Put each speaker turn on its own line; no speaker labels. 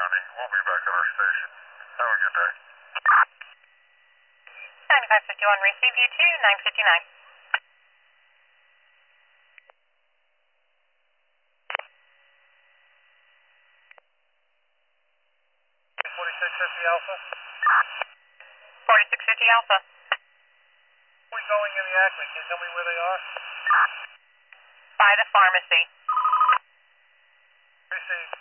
responding. We'll be back at our station. Have a good day.
9551 received you to 959.
4650 Alpha.
4650 Alpha.
We're going in the Acme. Can you tell me where they are?
By the pharmacy.
Received.